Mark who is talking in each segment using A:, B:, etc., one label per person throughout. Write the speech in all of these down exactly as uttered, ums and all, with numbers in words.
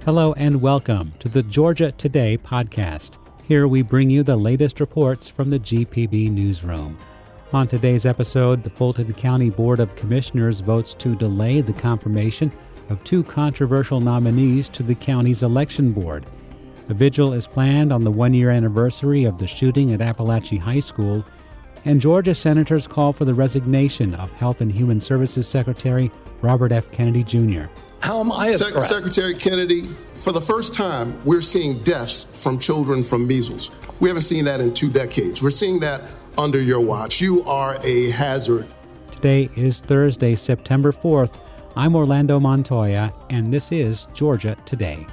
A: Hello and welcome to the Georgia Today podcast. Here we bring you the latest reports from the G P B newsroom. On today's episode, the Fulton County Board of Commissioners votes to delay the confirmation of two controversial nominees to the county's election board. A vigil is planned on the one-year anniversary of the shooting at Appalachia High School, and Georgia senators call for the resignation of Health and Human Services Secretary Robert F. Kennedy Junior
B: How am I a
C: Sec-
B: threat?
C: Secretary Kennedy, for the first time, we're seeing deaths from children from measles. We haven't seen that in two decades. We're seeing that under your watch. You are a hazard.
A: Today is Thursday, September fourth. I'm Orlando Montoya, and this is Georgia Today.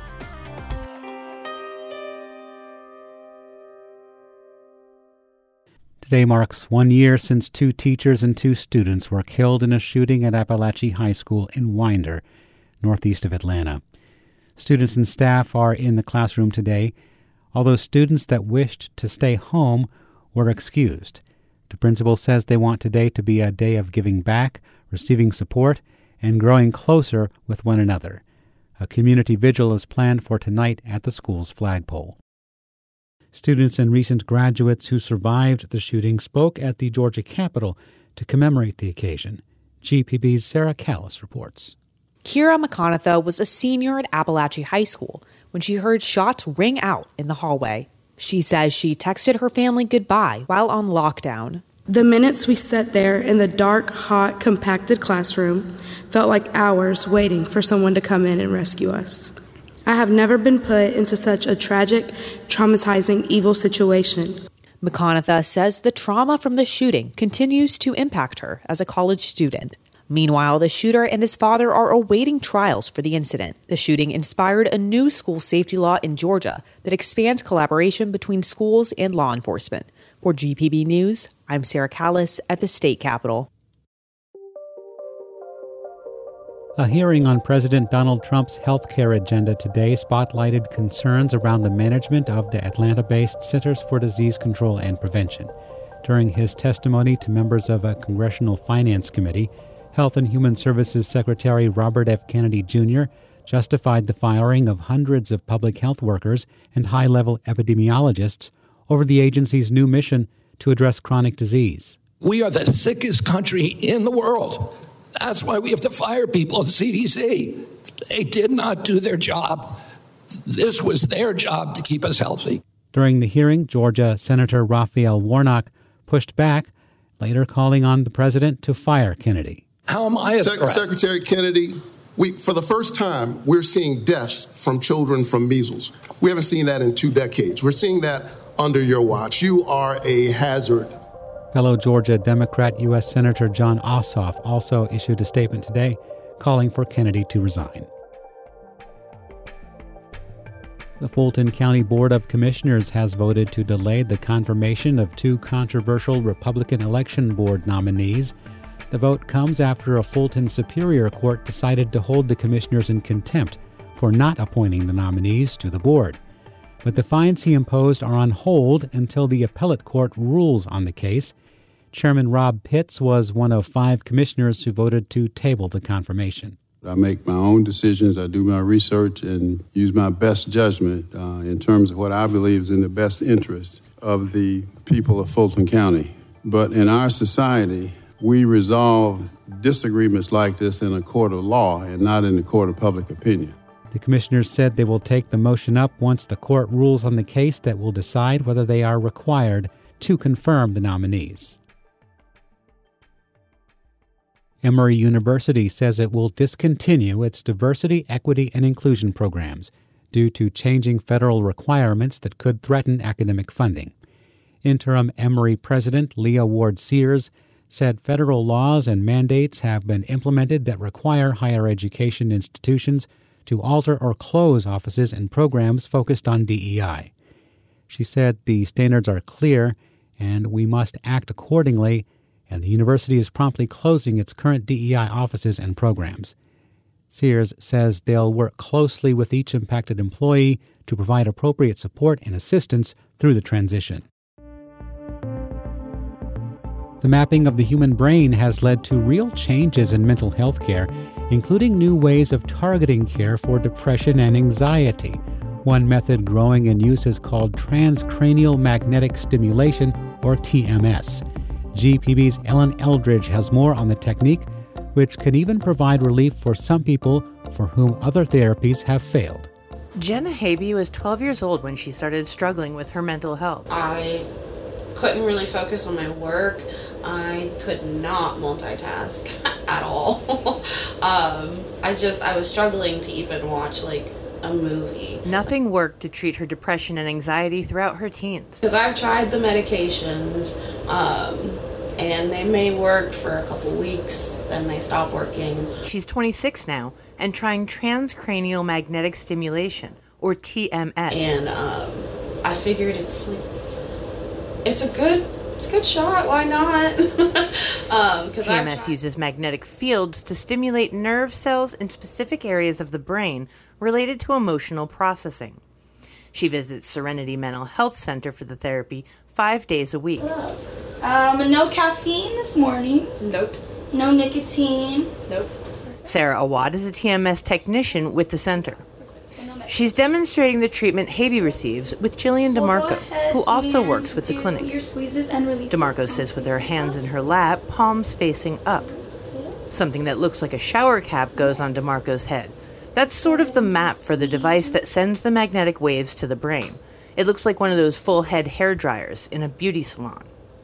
A: Today marks one year since two teachers and two students were killed in a shooting at Appalachia High School in Winder, northeast of Atlanta. Students and staff are in the classroom today, although students that wished to stay home were excused. The principal says they want today to be a day of giving back, receiving support, and growing closer with one another. A community vigil is planned for tonight at the school's flagpole. Students and recent graduates who survived the shooting spoke at the Georgia Capitol to commemorate the occasion. G P B's Sarah Callis reports.
D: Kira McConaughey was a senior at Appalachia High School when she heard shots ring out in the hallway. She says she texted her family goodbye while on lockdown.
E: The minutes we sat there in the dark, hot, compacted classroom felt like hours waiting for someone to come in and rescue us. I have never been put into such a tragic, traumatizing, evil situation.
D: McConaughey says the trauma from the shooting continues to impact her as a college student. Meanwhile, the shooter and his father are awaiting trials for the incident. The shooting inspired a new school safety law in Georgia that expands collaboration between schools and law enforcement. For G P B News, I'm Sarah Callis at the state capitol.
A: A hearing on President Donald Trump's health care agenda today spotlighted concerns around the management of the Atlanta-based Centers for Disease Control and Prevention. During his testimony to members of a congressional finance committee, Health and Human Services Secretary Robert F. Kennedy Junior justified the firing of hundreds of public health workers and high-level epidemiologists over the agency's new mission to address chronic disease.
B: We are the sickest country in the world. That's why we have to fire people at C D C. They did not do their job. This was their job to keep us healthy.
A: During the hearing, Georgia Senator Raphael Warnock pushed back, later calling on the president to fire Kennedy.
B: How am I a
C: Sec-
B: threat?
C: Secretary Kennedy, we, for the first time, we're seeing deaths from children from measles. We haven't seen that in two decades. We're seeing that under your watch. You are a hazard.
A: Fellow Georgia Democrat U S Senator Jon Ossoff also issued a statement today calling for Kennedy to resign. The Fulton County Board of Commissioners has voted to delay the confirmation of two controversial Republican election board nominees. The vote comes after a Fulton Superior Court decided to hold the commissioners in contempt for not appointing the nominees to the board. But the fines he imposed are on hold until the appellate court rules on the case. Chairman Rob Pitts was one of five commissioners who voted to table the confirmation.
F: I make my own decisions, I do my research, and use my best judgment uh, in terms of what I believe is in the best interest of the people of Fulton County. But in our society, we resolve disagreements like this in a court of law and not in the court of public opinion.
A: The commissioners said they will take the motion up once the court rules on the case that will decide whether they are required to confirm the nominees. Emory University says it will discontinue its diversity, equity, and inclusion programs due to changing federal requirements that could threaten academic funding. Interim Emory President Leah Ward Sears said federal laws and mandates have been implemented that require higher education institutions to alter or close offices and programs focused on D E I. She said the standards are clear and we must act accordingly, and the university is promptly closing its current D E I offices and programs. Sears says they'll work closely with each impacted employee to provide appropriate support and assistance through the transition. The mapping of the human brain has led to real changes in mental health care, including new ways of targeting care for depression and anxiety. One method growing in use is called transcranial magnetic stimulation, or T M S. G P B's Ellen Eldridge has more on the technique, which can even provide relief for some people for whom other therapies have failed.
G: Jenna Habe was twelve years old when she started struggling with her mental health.
H: I couldn't really focus on my work. I could not multitask at all. um, I just, I was struggling to even watch like a movie.
G: Nothing worked to treat her depression and anxiety throughout her teens.
H: Because I've tried the medications, um, and they may work for a couple weeks, then they stop working.
G: She's twenty-six now and trying transcranial magnetic stimulation, or T M S.
H: And um, I figured it's like, it's a good, it's a good shot. Why not? um,
G: T M S uses magnetic fields to stimulate nerve cells in specific areas of the brain related to emotional processing. She visits Serenity Mental Health Center for the therapy five days a week.
I: Hello. Um, no caffeine this morning.
H: Nope.
I: No nicotine.
H: Nope.
G: Sarah Awad is a T M S technician with the center. She's demonstrating the treatment Habe receives with Jillian DeMarco, who also works with the clinic.
I: Your squeezes and releases.
G: DeMarco sits with her hands in her lap, palms facing up. Something that looks like a shower cap goes on DeMarco's head. That's sort of the map for the device that sends the magnetic waves to the brain. It looks like one of those full-head hair dryers in a beauty salon.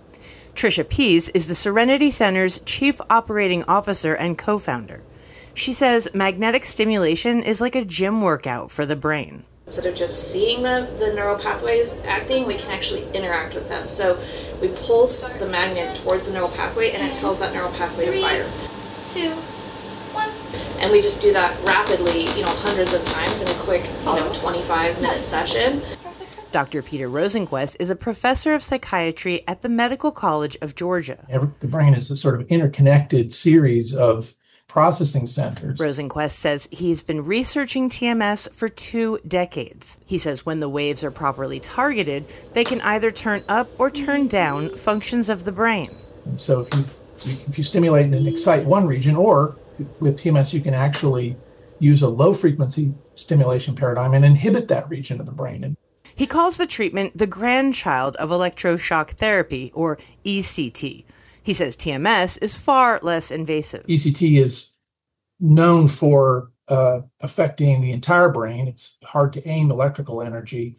G: Trisha Pease is the Serenity Center's chief operating officer and co-founder. She says magnetic stimulation is like a gym workout for the brain.
J: Instead of just seeing the, the neural pathways acting, we can actually interact with them. So we pulse the magnet towards the neural pathway and it tells that neural pathway to fire.
I: Two, one.
J: And we just do that rapidly, you know, hundreds of times in a quick, you know, twenty-five minute session.
G: Doctor Peter Rosenquist is a professor of psychiatry at the Medical College of Georgia.
K: Every, the brain is a sort of interconnected series of processing centers.
G: Rosenquist says he's been researching T M S for two decades. He says when the waves are properly targeted, they can either turn up or turn down functions of the brain.
K: And so if you if you stimulate and excite one region, or with T M S you can actually use a low frequency stimulation paradigm and inhibit that region of the brain.
G: He calls the treatment the grandchild of electroshock therapy, or E C T. He says T M S is far less invasive.
K: E C T is known for uh, affecting the entire brain. It's hard to aim electrical energy.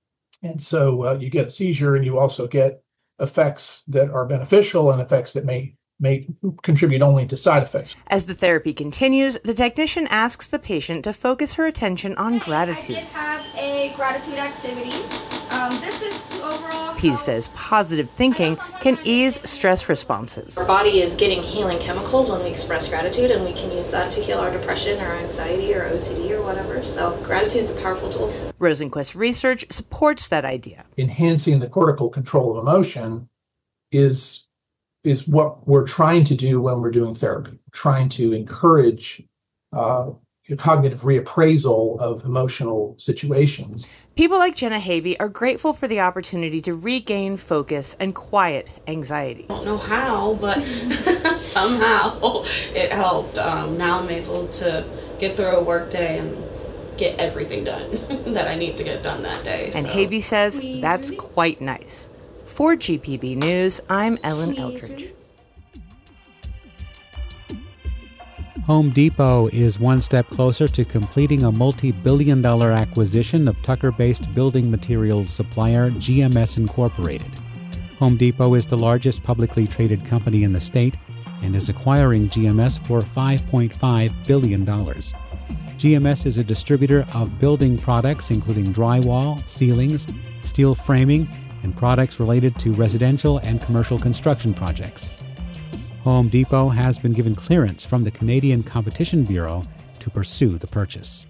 K: And so uh, you get a seizure, and you also get effects that are beneficial and effects that may may contribute only to side effects.
G: As the therapy continues, the technician asks the patient to focus her attention on gratitude.
I: I did have a gratitude activity. Um, this is to overall...
G: Pease says positive thinking can ease stress responses.
J: Our body is getting healing chemicals when we express gratitude, and we can use that to heal our depression or anxiety or O C D or whatever. So gratitude is a powerful tool.
G: Rosenquist research supports that idea.
K: Enhancing the cortical control of emotion is is what we're trying to do when we're doing therapy, trying to encourage uh, cognitive reappraisal of emotional situations.
G: People like Jenna Habe are grateful for the opportunity to regain focus and quiet anxiety.
H: I don't know how, but somehow it helped. Um, now I'm able to get through a work day and get everything done that I need to get done that day.
G: And
H: so.
G: Habe says that's quite nice. For G P B News, I'm Ellen Eldridge.
A: Home Depot is one step closer to completing a multi-billion dollar acquisition of Tucker-based building materials supplier G M S Incorporated. Home Depot is the largest publicly traded company in the state and is acquiring G M S for five point five billion dollars. G M S is a distributor of building products including drywall, ceilings, steel framing, and products related to residential and commercial construction projects. Home Depot has been given clearance from the Canadian Competition Bureau to pursue the purchase.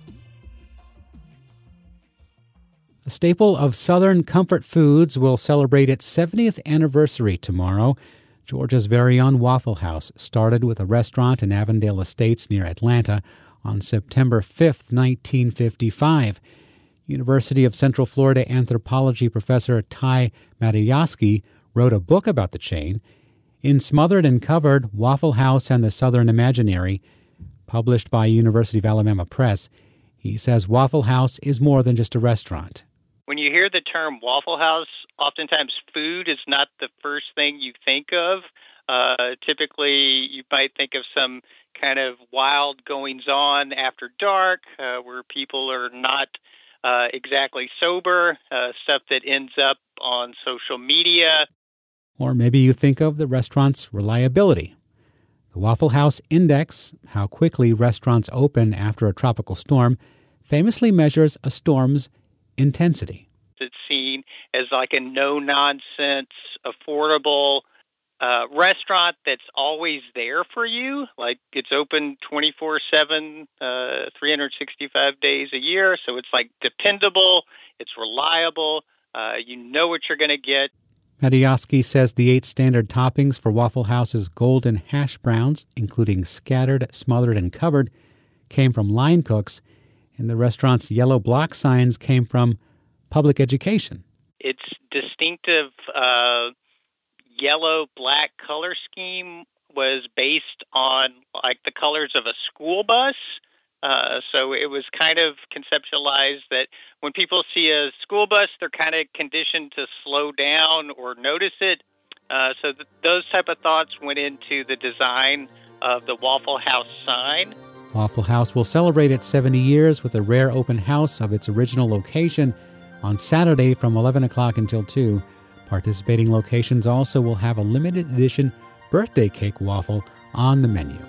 A: A staple of Southern comfort foods will celebrate its seventieth anniversary tomorrow. Georgia's very own Waffle House started with a restaurant in Avondale Estates near Atlanta on September fifth, nineteen fifty-five. University of Central Florida anthropology professor Ty Matiaski wrote a book about the chain. In Smothered and Covered, Waffle House and the Southern Imaginary, published by University of Alabama Press, he says Waffle House is more than just a restaurant.
L: When you hear the term Waffle House, oftentimes food is not the first thing you think of. Uh, typically, you might think of some kind of wild goings-on after dark, uh, where people are not uh, exactly sober, uh, stuff that ends up on social media.
A: Or maybe you think of the restaurant's reliability. The Waffle House Index, how quickly restaurants open after a tropical storm, famously measures a storm's intensity.
L: It's seen as like a no-nonsense, affordable uh, restaurant that's always there for you. Like it's open twenty-four seven, uh, three hundred sixty-five days a year. So it's like dependable, it's reliable, uh, you know what you're going to get.
A: Matejowski says the eight standard toppings for Waffle House's golden hash browns, including scattered, smothered, and covered, came from line cooks, and the restaurant's yellow block signs came from public education.
L: Its distinctive uh, yellow-black color scheme was based on like the colors of a school bus. Uh, so it was kind of conceptualized that when people see a school bus, they're kind of conditioned to slow down or notice it. Uh, so th- those type of thoughts went into the design of the Waffle House sign.
A: Waffle House will celebrate its seventy years with a rare open house of its original location on Saturday from eleven o'clock until two. Participating locations also will have a limited edition birthday cake waffle on the menu.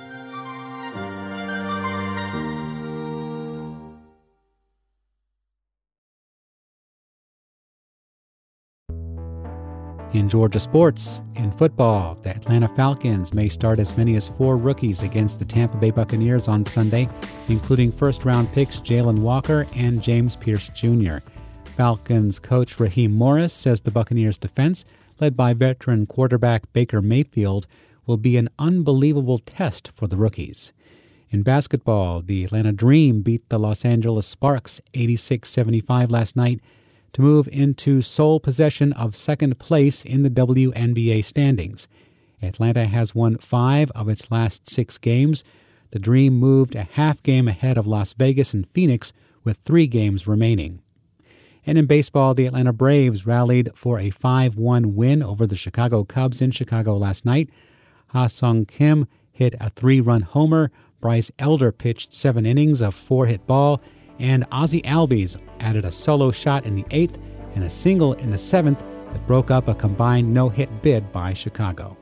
A: In Georgia sports, in football, the Atlanta Falcons may start as many as four rookies against the Tampa Bay Buccaneers on Sunday, including first-round picks Jalen Walker and James Pierce Junior Falcons coach Raheem Morris says the Buccaneers' defense, led by veteran quarterback Baker Mayfield, will be an unbelievable test for the rookies. In basketball, the Atlanta Dream beat the Los Angeles Sparks eighty-six seventy-five last night to move into sole possession of second place in the W N B A standings. Atlanta has won five of its last six games. The Dream moved a half game ahead of Las Vegas and Phoenix with three games remaining. And in baseball, the Atlanta Braves rallied for a five one win over the Chicago Cubs in Chicago last night. Ha-Sung Kim hit a three-run homer, Bryce Elder pitched seven innings of four-hit ball, and Ozzie Albies added a solo shot in the eighth and a single in the seventh that broke up a combined no-hit bid by Chicago.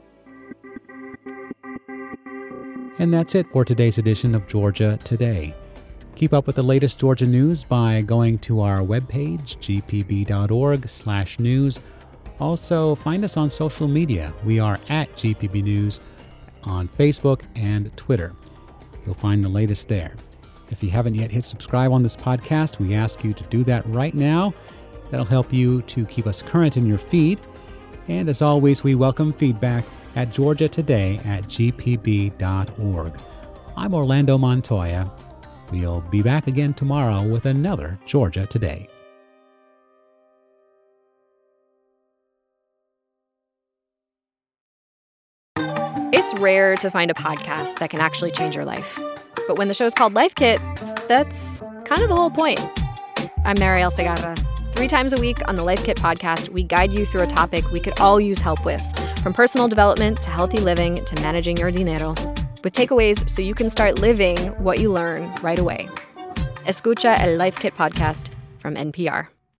A: And that's it for today's edition of Georgia Today. Keep up with the latest Georgia news by going to our webpage, g p b dot org slash news. Also, find us on social media. We are at G P B News on Facebook and Twitter. You'll find the latest there. If you haven't yet hit subscribe on this podcast, we ask you to do that right now. That'll help you to keep us current in your feed. And as always, we welcome feedback at georgia today at g p b dot org. I'm Orlando Montoya. We'll be back again tomorrow with another Georgia Today.
M: It's rare to find a podcast that can actually change your life. But when the show's called Life Kit, that's kind of the whole point. I'm Marielle Segarra. Three times a week on the Life Kit podcast, we guide you through a topic we could all use help with, from personal development to healthy living to managing your dinero, with takeaways so you can start living what you learn right away. Escucha el Life Kit podcast from N P R.